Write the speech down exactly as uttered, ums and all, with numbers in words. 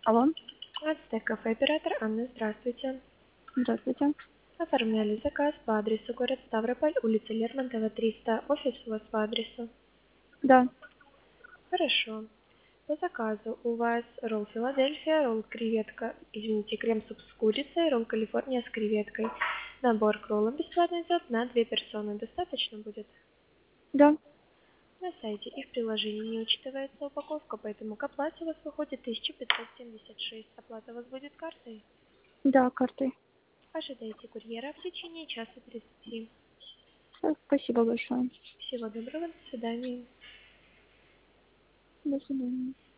Алло, Ацтек кафе, оператор Анна, здравствуйте. здравствуйте. Оформляли заказ по адресу город Ставрополь, улица Лермонтова, триста, офис у вас по адресу. Да, Хорошо. По заказу у вас ролл Филадельфия, ролл креветка, извините, крем-суп с курицей, ролл Калифорния с креветкой. Набор к роллам бесплатно идет на две персоны. Достаточно будет? да, На сайте и в приложении не учитывается упаковка, поэтому к оплате у вас выходит тысяча пятьсот семьдесят шесть. Оплата у вас будет картой. да, картой. Ожидайте курьера в течение часа тридцати. Всё, спасибо большое. Всего доброго, до свидания. До свидания.